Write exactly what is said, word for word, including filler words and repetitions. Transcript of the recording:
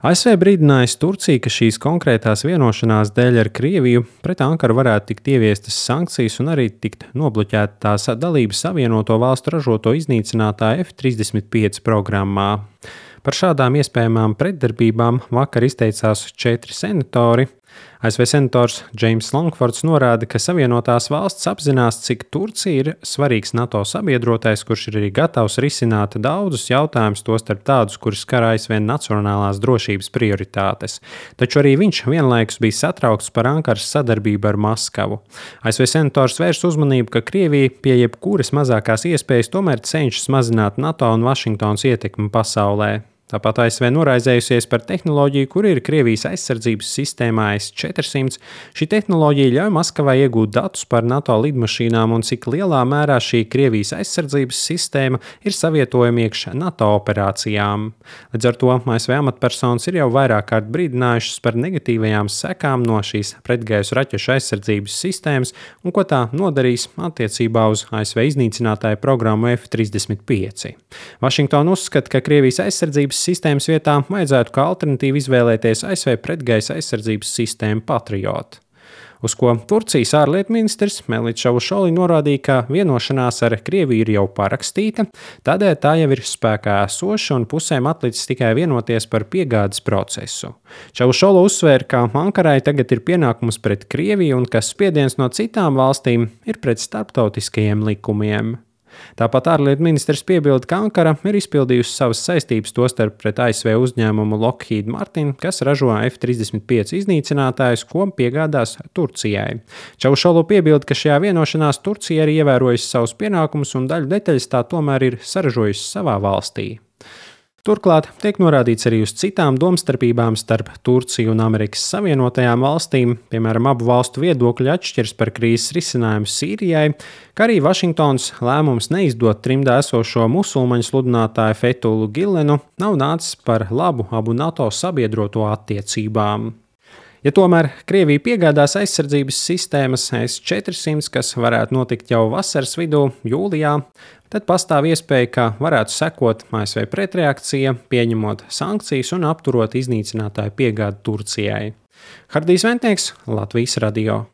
A S V brīdinājis Turciju, ka šīs konkrētās vienošanās dēļ ar Krieviju pret Ankaru varētu tikt ieviestas sankcijas un arī tikt nobloķēta tās dalība Savienoto Valstu ražoto iznīcinātāju F trīsdesmit pieci programmā. Par šādām iespējamām pretdarbībām vakar izteicās četri senatori. A S V senators Džeims Longfords norāda, ka Savienotās valstis apzinās, cik Turcija ir svarīgs NATO sabiedrotais, kurš ir arī gatavs risināt daudzus jautājumus, tostarp tādus, kurus skar A S V nacionālās drošības prioritātes. Taču arī viņš vienlaikus bija satraukts par Ankaras sadarbību ar Maskavu. A S V senators vērs uzmanību, ka Krievija pie jebkuras mazākās iespējas tomēr cenšas mazināt NATO un Vašingtonas ietekmi pasaulē. Tāpat A S V noraizējusies par tehnoloģiju, kur ir Krievijas aizsardzības sistēmā S četrdesmit. Šī tehnoloģija ļauj Maskavai iegūt datus par NATO lidmašīnām un cik lielā mērā šī Krievijas aizsardzības sistēma ir savietojama iekš NATO operācijām. Līdz ar to A S V amatpersonas ir jau vairāk kārt brīdinājušas par negatīvajām sekām no šīs pretgaisa raķešu aizsardzības sistēmas un ko tā nodarīs attiecībā uz A S V iznīcinātāju programmu F trīsdesmit pieci. Vašingtona uzskata, ka Krievijas aizsardzības sistēmas vietā vajadzētu kā alternatīvu izvēlēties A S V pretgaisa aizsardzības sistēmu Patriot. Uz ko Turcijas ārlietu ministrs Melits Čavušoğlu norādīja, ka vienošanās ar Krieviju ir jau parakstīta, tādēļ tā jau ir spēkā esoša un pusēm atlicis tikai vienoties par piegādes procesu. Čavušoğlu uzsvēra, ka Ankarai tagad ir pienākums pret Krieviju un ka spiediens no citām valstīm ir pret starptautiskajiem likumiem. Tāpat ārlietu ministrs piebilda, ka Ankara ir izpildījusi savas saistības, tostarp pret A S V uzņēmumu Lockheed Martin, kas ražo F trīsdesmit pieci iznīcinātājus, ko piegādās Turcijai. Čavušoğlu piebilda, ka šajā vienošanās Turcija arī ievērojusi savus pienākumus un daļu detaļas tā tomēr ir saražojusi savā valstī. Turklāt tiek norādīts arī uz citām domstarpībām starp Turciju un Amerikas Savienotajām valstīm, piemēram, abu valstu viedokļi atšķiras par krīzes risinājumu Sīrijai, kā arī Vašingtonas lēmums neizdot trimdā esošo musulmaņu sludinātāju Fethullu Gilenu nav nācis par labu abu NATO sabiedroto attiecībām. Ja tomēr Krievija piegādās aizsardzības sistēmas S četrdesmit, kas varētu notikt jau vasaras vidū, jūlijā, tad pastāv iespēja, ka varētu sekot A S V pretreakcija, pieņemot sankcijas un apturot iznīcinātāju piegādi Turcijai. Hardijs Ventnieks, Latvijas radio.